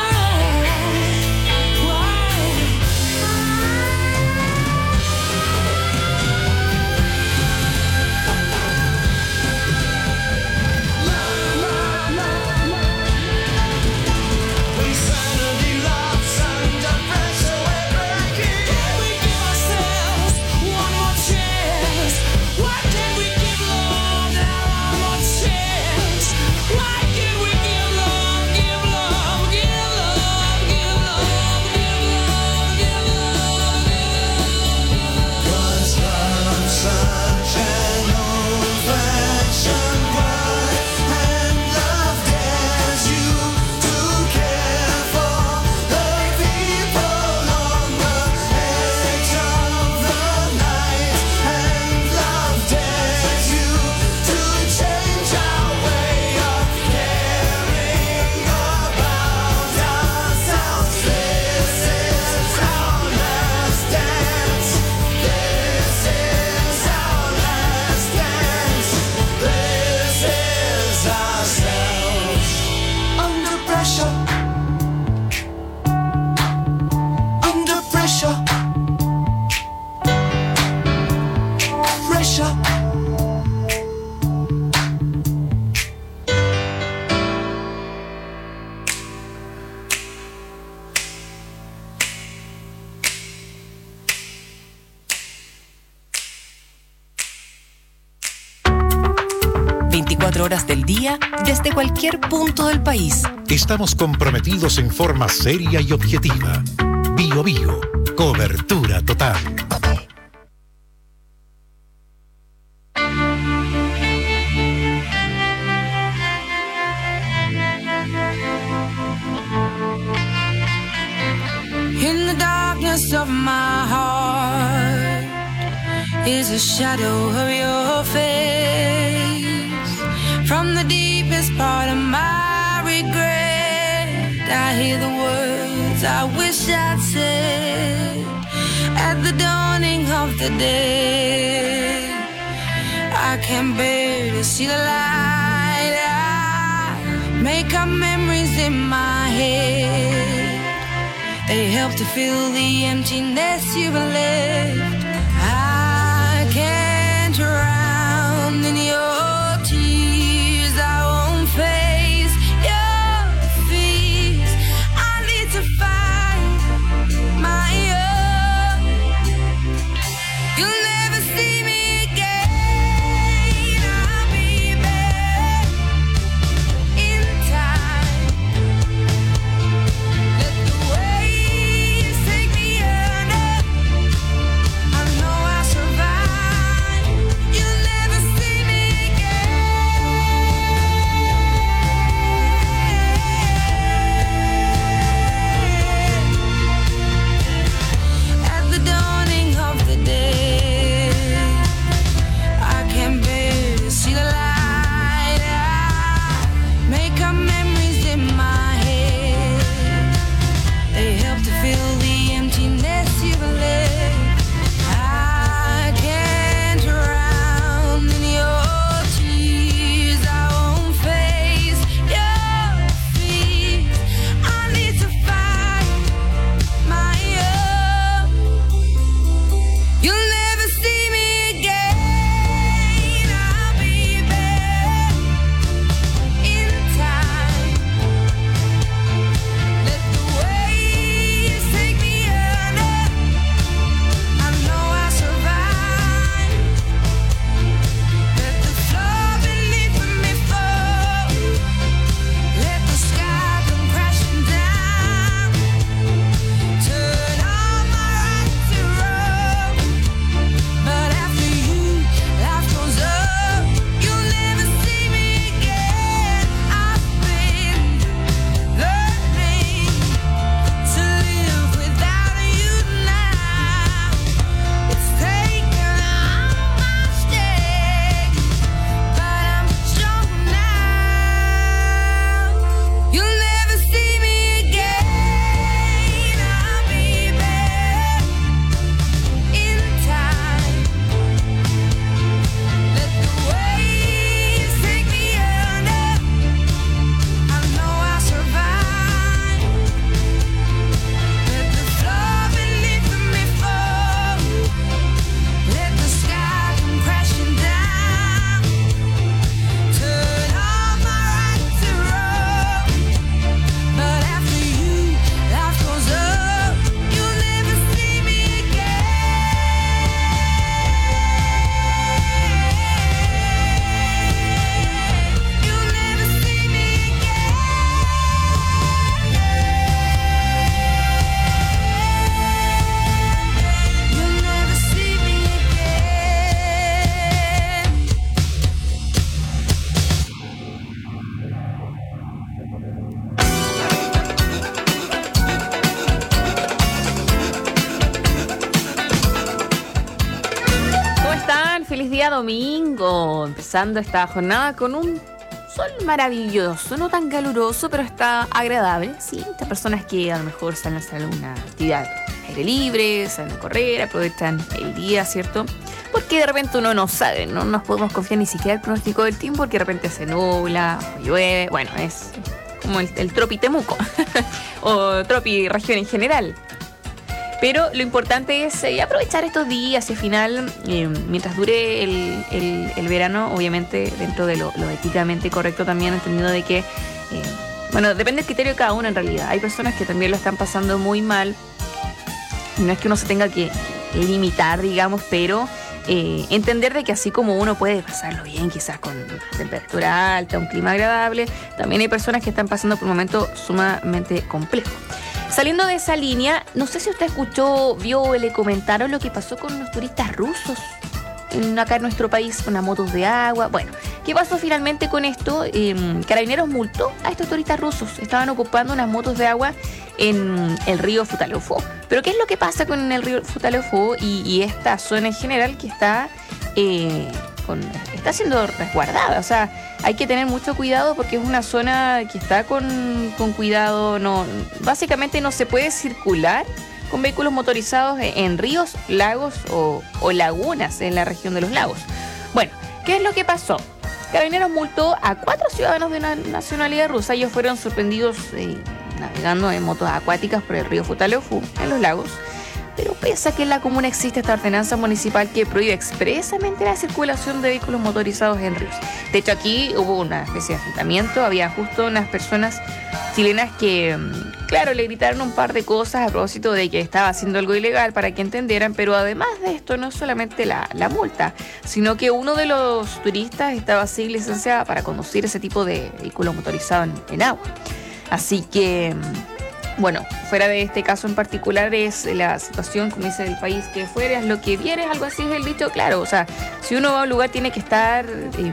veinticuatro horas del día desde cualquier punto del país. Estamos comprometidos en forma seria y objetiva. Bio Bio, cobertura total. In the darkness of my heart is a shadow of your face. From the deepest part of my regret, I hear the words I wish I'd said at the dawning of the day. I can bear to see the light. I make up memories in my head. They help to fill the emptiness you've left. I can't drown in your tears. I won't face your fears. I need to find my own. You'll never see me again. I'll be there in time. Let the waves take me under. Feliz día domingo. Empezando esta jornada con un sol maravilloso, no tan caluroso, pero está agradable. Sí, estas personas que a lo mejor salen a hacer alguna actividad al aire libre, salen a correr, aprovechan el día, ¿cierto? Porque de repente uno no sabe, no nos podemos confiar ni siquiera el pronóstico del tiempo, porque de repente se nubla o llueve. Bueno, es como el, el Tropi Temuco o Tropi región en general. Pero lo importante es eh, aprovechar estos días y al final, eh, mientras dure el, el, el verano, obviamente dentro de lo, lo éticamente correcto también, entendiendo de que, eh, bueno, depende del criterio de cada uno en realidad. Hay personas que también lo están pasando muy mal. No es que uno se tenga que limitar, digamos, pero eh, entender de que así como uno puede pasarlo bien, quizás con temperatura alta, un clima agradable, también hay personas que están pasando por un momento sumamente complejo. Saliendo de esa línea, no sé si usted escuchó, vio o le comentaron lo que pasó con los turistas rusos en, acá en nuestro país, con las motos de agua. Bueno, ¿qué pasó finalmente con esto? Eh, Carabineros multó a estos turistas rusos. Estaban ocupando unas motos de agua en el río Futaleufú. Pero ¿qué es lo que pasa con el río Futaleufú y, y esta zona en general que está, eh, con, está siendo resguardada? O sea, hay que tener mucho cuidado porque es una zona que está con, con cuidado. No, básicamente no se puede circular con vehículos motorizados en ríos, lagos o, o lagunas en la región de los lagos. Bueno, ¿qué es lo que pasó? Carabineros multó a cuatro ciudadanos de una nacionalidad rusa. Ellos fueron sorprendidos eh, navegando en motos acuáticas por el río Futaleufú en los lagos. Pero pese a que en la comuna existe esta ordenanza municipal que prohíbe expresamente la circulación de vehículos motorizados en ríos. De hecho, aquí hubo una especie de enfrentamiento. Había justo unas personas chilenas que, claro, le gritaron un par de cosas a propósito de que estaba haciendo algo ilegal para que entendieran. Pero además de esto, no solamente la, la multa, sino que uno de los turistas estaba sin licencia para conducir ese tipo de vehículos motorizados en, en agua. Así que, bueno, fuera de este caso en particular es la situación, como dice el país que fueras, lo que vieres, algo así es el dicho, claro. O sea, si uno va a un lugar tiene que estar eh,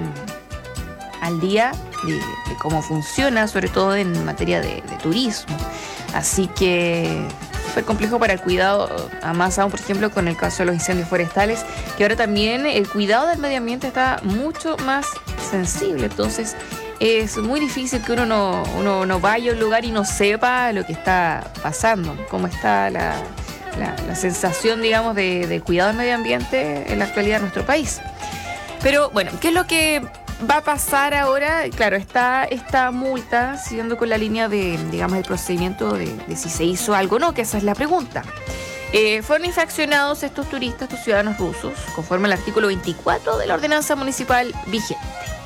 al día de, de cómo funciona, sobre todo en materia de, de turismo. Así que súper complejo para el cuidado, a más aún, por ejemplo, con el caso de los incendios forestales, que ahora también el cuidado del medio ambiente está mucho más sensible. Entonces, es muy difícil que uno no, uno no vaya a un lugar y no sepa lo que está pasando, cómo está la, la, la sensación, digamos, de, de cuidado del medio ambiente en la actualidad de nuestro país. Pero bueno, ¿qué es lo que va a pasar ahora? Claro, está esta multa siguiendo con la línea de, digamos, el procedimiento de, de si se hizo algo o no, que esa es la pregunta. Eh, fueron infraccionados estos turistas, estos ciudadanos rusos, conforme al artículo veinticuatro de la ordenanza municipal vigente.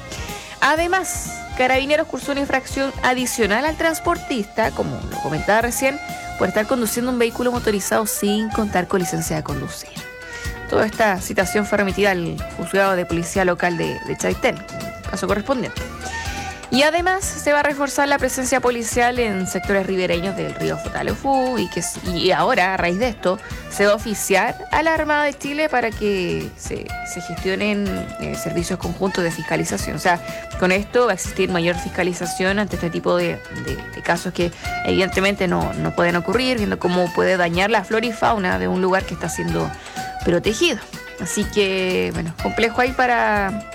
Además, Carabineros cursó una infracción adicional al transportista, como lo comentaba recién, por estar conduciendo un vehículo motorizado sin contar con licencia de conducir. Toda esta citación fue remitida al juzgado de policía local de, de Chaitén, caso correspondiente. Y además se va a reforzar la presencia policial en sectores ribereños del río Futaleufú y que y ahora, a raíz de esto, se va a oficiar a la Armada de Chile para que se, se gestionen eh, servicios conjuntos de fiscalización. O sea, con esto va a existir mayor fiscalización ante este tipo de, de, de casos que evidentemente no, no pueden ocurrir, viendo cómo puede dañar la flora y fauna de un lugar que está siendo protegido. Así que, bueno, complejo ahí para...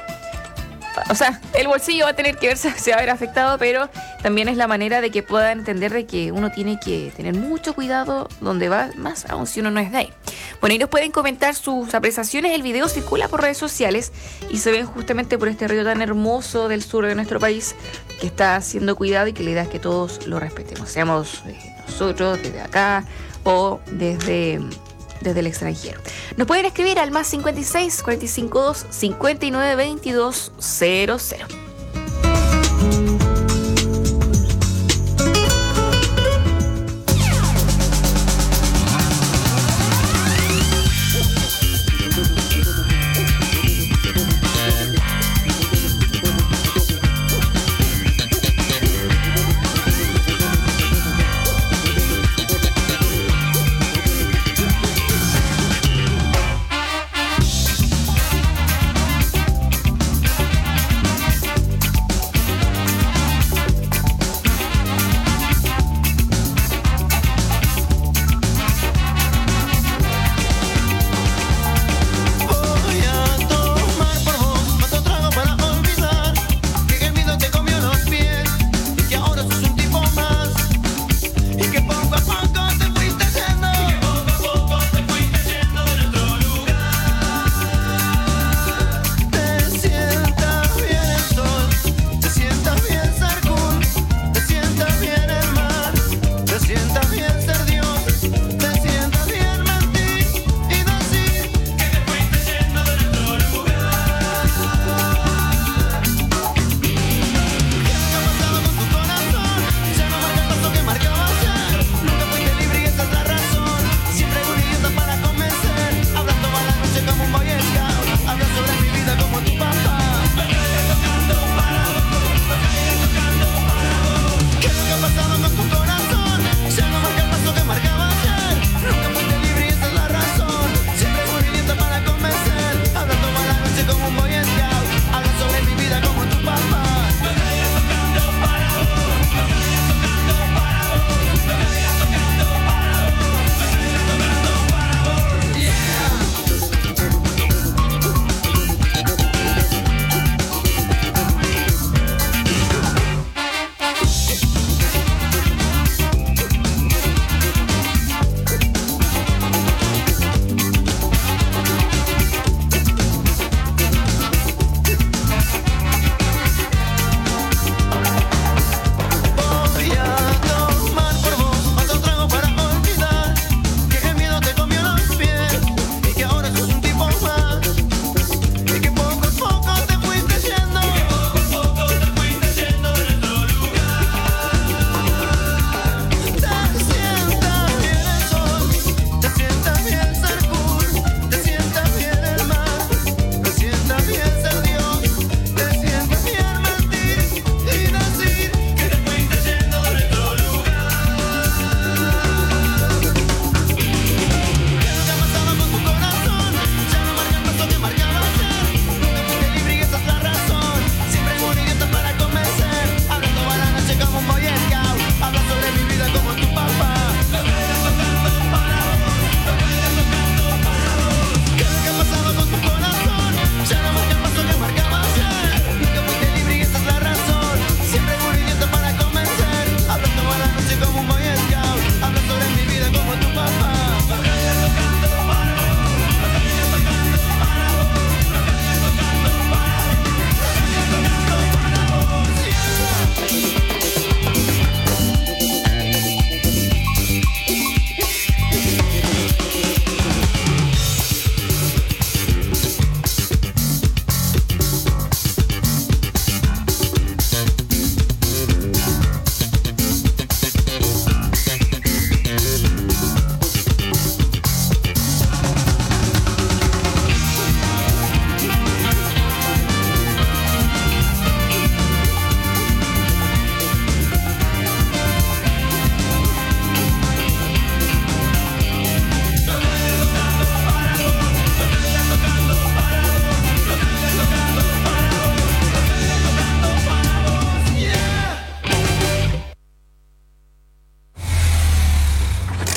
O sea, el bolsillo va a tener que verse, se va a ver afectado, pero también es la manera de que pueda entender de que uno tiene que tener mucho cuidado donde va, más aún si uno no es de ahí. Bueno, y nos pueden comentar sus apreciaciones. El video circula por redes sociales y se ven justamente por este río tan hermoso del sur de nuestro país que está siendo cuidado y que la idea es que todos lo respetemos, seamos nosotros desde acá o desde... desde el extranjero. Nos pueden escribir al más cincuenta y seis, cuarenta y cinco, dos, cincuenta y nueve, veintidós, cero cero.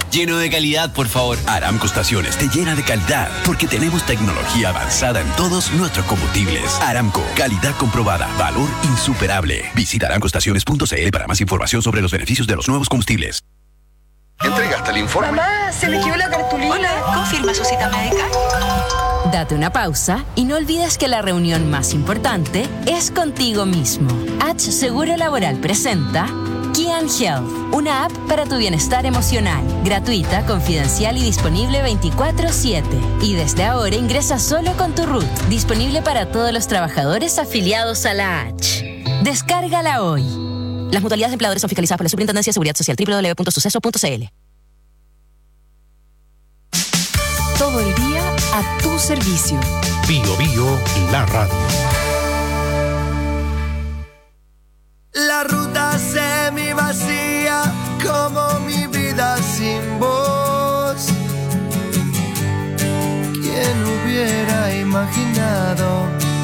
lleno de calidad, por favor. Aramco Estaciones te llena de calidad porque tenemos tecnología avanzada en todos nuestros combustibles. Aramco, calidad comprobada, valor insuperable. Visita aramco estaciones punto c l para más información sobre los beneficios de los nuevos combustibles. ¿Entregaste el informe? Mamá, se le quedó la cartulina. Hola, ¿confirma su cita médica? Date una pausa y no olvides que la reunión más importante es contigo mismo. H Seguro Laboral presenta Kian Health, una app para tu bienestar emocional, gratuita, confidencial y disponible veinticuatro siete. Y desde ahora ingresa solo con tu R U T, disponible para todos los trabajadores afiliados a la H. Descárgala hoy. Las mutualidades de empleadores son fiscalizadas por la Superintendencia de Seguridad Social, doble u doble u doble u punto suceso punto c l. Todo el día a tu servicio. Bio Bio, la radio. La ruta semi vacía como mi vida sin voz. ¿Quién hubiera imaginado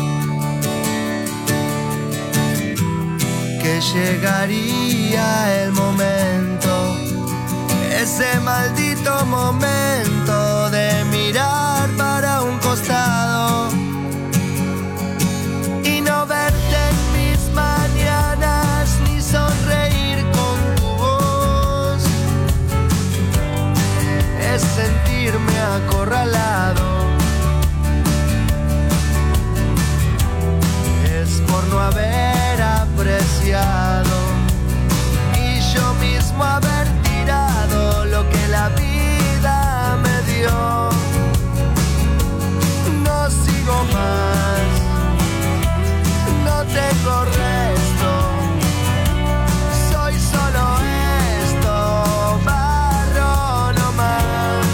que llegaría el momento, ese maldito momento de mirar para un costado y no verte en mis mañanas ni sonreír con tu voz? Es sentirme acorralado, es por no haber apreciado y yo mismo haber tirado lo que la vida me dio. No sigo más, no tengo resto, soy solo esto, barro no más.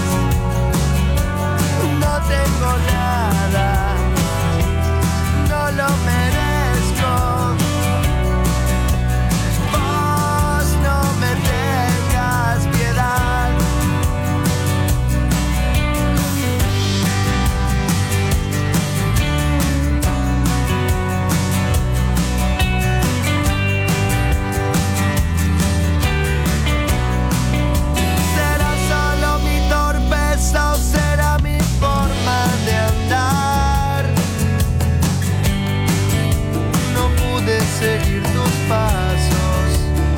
No tengo nada, no lo merezco. Vos no me tengas piedad. ¿Será solo mi torpeza o será mi forma de andar? No pude seguir tus pasos,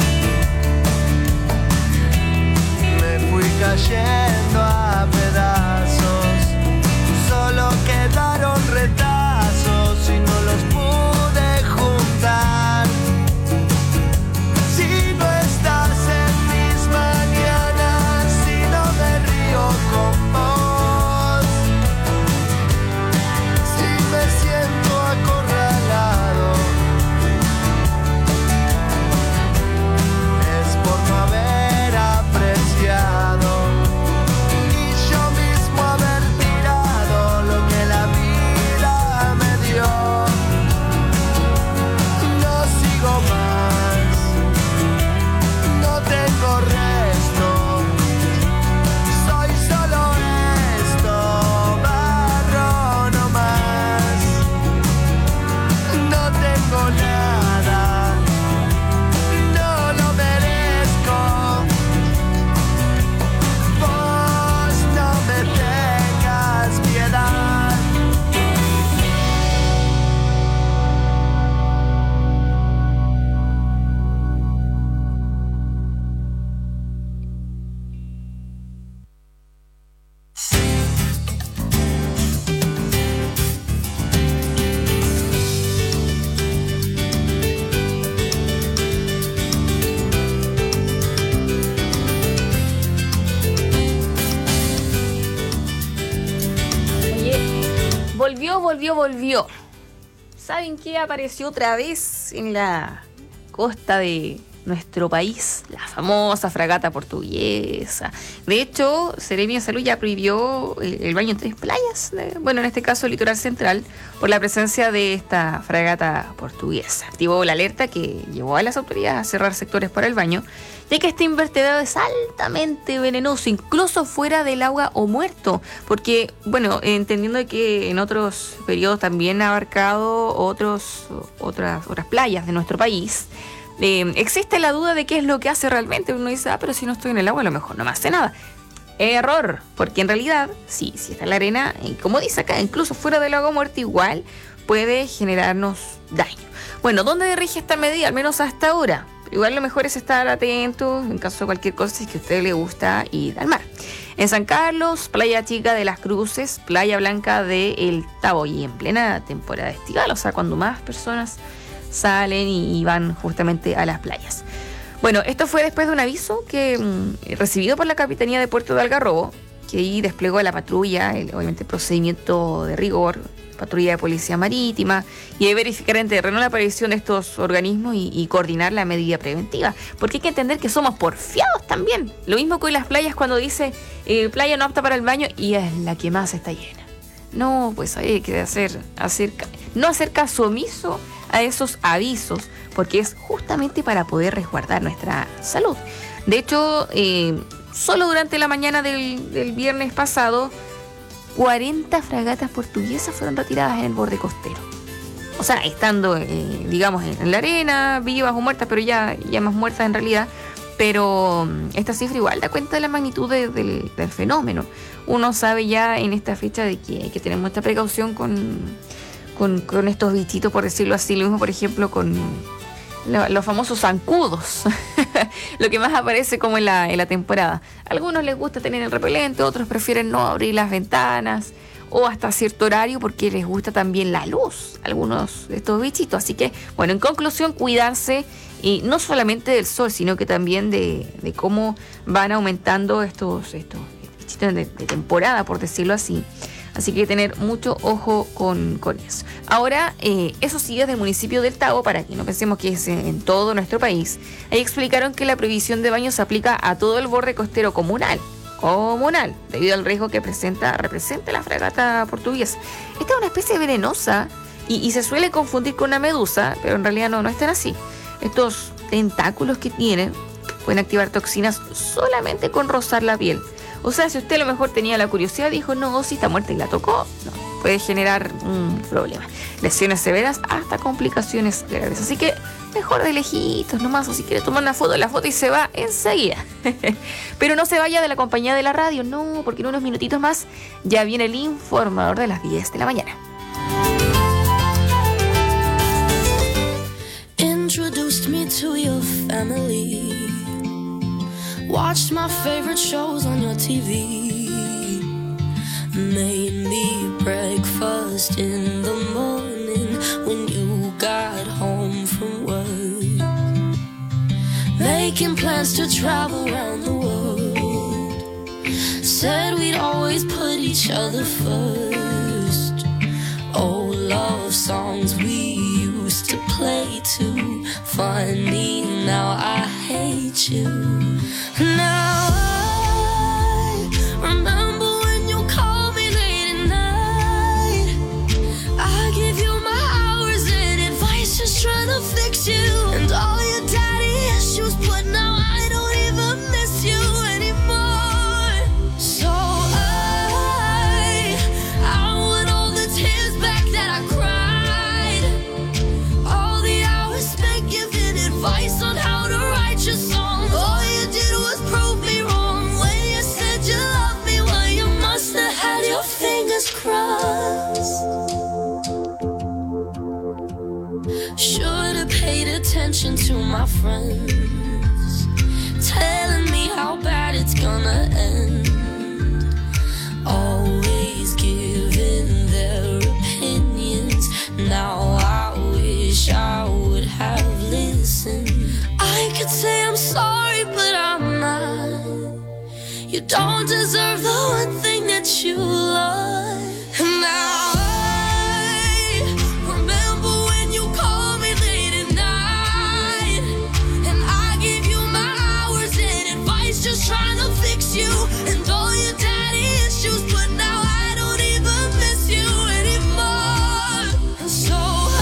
me fui cayendo a pedazos, solo quedaron retazos y no los pude juntar. Si no estás en mis mañanas, si no me río con vos, si me siento acorralado, es por no haber apreciado y yo mismo haber tirado lo que la vida me dio. No sigo más, no tengo resto, soy solo esto, barro no más. No tengo nada, no lo merezco. Vos no me tengas piedad. Oye, volvió, volvió, volvió. ¿Saben qué apareció otra vez en la costa de nuestro país? La famosa fragata portuguesa. De hecho, Seremia de Salud ya prohibió el baño en tres playas, bueno, en este caso el litoral central, por la presencia de esta fragata portuguesa. Activó la alerta que llevó a las autoridades a cerrar sectores para el baño, ya que este invertebrado es altamente venenoso, incluso fuera del agua o muerto, porque, bueno, entendiendo que en otros periodos también ha abarcado otros, otras, otras playas de nuestro país, eh, existe la duda de qué es lo que hace realmente. Uno dice, ah, pero si no estoy en el agua a lo mejor no me hace nada. Error, porque en realidad, sí, si está en la arena, como dice acá, incluso fuera del lago muerto, igual puede generarnos daño. Bueno, ¿dónde rige esta medida? Al menos hasta ahora. Igual lo mejor es estar atentos en caso de cualquier cosa si es que a usted le gusta ir al mar. En San Carlos, Playa Chica de las Cruces, Playa Blanca de El Tabo, y en plena temporada estival, o sea, cuando más personas salen y van justamente a las playas. Bueno, esto fue después de un aviso que mm, recibido por la Capitanía de Puerto de Algarrobo, que ahí desplegó la patrulla, el, obviamente el procedimiento de rigor, patrulla de policía marítima, y de verificar en terreno la aparición de estos organismos y, y coordinar la medida preventiva. Porque hay que entender que somos porfiados también. Lo mismo que en las playas cuando dice eh, playa no apta para el baño y es la que más está llena. No, pues hay que hacer, hacer, no hacer caso omiso a esos avisos, porque es justamente para poder resguardar nuestra salud. De hecho, eh, solo durante la mañana del, del viernes pasado, cuarenta fragatas portuguesas fueron retiradas en el borde costero. O sea, estando, eh, digamos, en la arena, vivas o muertas, pero ya, ya más muertas en realidad. Pero esta cifra igual da cuenta de la magnitud de, del, del fenómeno. Uno sabe ya en esta fecha de que hay que tener mucha precaución con, con, con estos bichitos, por decirlo así. Lo mismo, por ejemplo, con lo, los famosos zancudos. Lo que más aparece como en la, en la temporada. A algunos les gusta tener el repelente, otros prefieren no abrir las ventanas o hasta cierto horario porque les gusta también la luz, algunos de estos bichitos. Así que, bueno, en conclusión, cuidarse, y no solamente del sol, sino que también de, de cómo van aumentando estos, estos bichitos de, de temporada, por decirlo así. Así que tener mucho ojo con, con eso. Ahora, eh, eso sí, desde el municipio del Tabo, para que no pensemos que es en, en todo nuestro país, ahí explicaron que la prohibición de baño se aplica a todo el borde costero comunal, comunal, debido al riesgo que presenta, representa la fragata portuguesa. Esta es una especie venenosa y, y se suele confundir con una medusa, pero en realidad no, no es tan así. Estos tentáculos que tienen pueden activar toxinas solamente con rozar la piel. O sea, si usted a lo mejor tenía la curiosidad y dijo, no, si está muerta y la tocó, no, puede generar un problema. Lesiones severas hasta complicaciones graves. Así que mejor de lejitos nomás, o si quiere tomar una foto, la foto y se va enseguida. Pero no se vaya de la compañía de la radio, no, porque en unos minutitos más ya viene el informador de las diez de la mañana. Introduced me to your family. Watched my favorite shows on your T V. Made me breakfast in the morning when you got home from work. Making plans to travel around the world. Said we'd always put each other first. Old love songs we used to play too. Funny, now I hate you. Now I remember when you called me late at night. I give you my hours and advice, just trying to fix you. And all your daddy issues, but now I don't even miss you anymore. So I, I want all the tears back that I cried. All the hours spent giving advice on how to write your song. All you did was prove me wrong when you said you loved me. Well, you must have had your fingers crossed. Should have paid attention to my friends, telling me how bad it's gonna end. Always giving their opinions. Now I wish I would have listened. I could say I'm sorry, but I'm not. You don't deserve the one thing that you love. And now I remember when you called me late at night, and I gave you my hours and advice, just trying to fix you. And all your daddy issues, but now I don't even miss you anymore. And so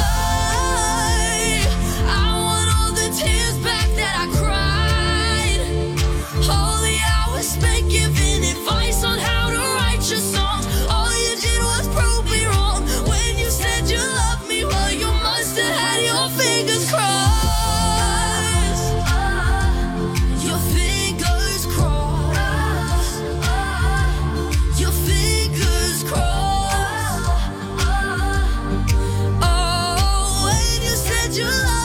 I, I want all the tears back that I cried. All the hours spent giving advice on how to write your songs. had your love.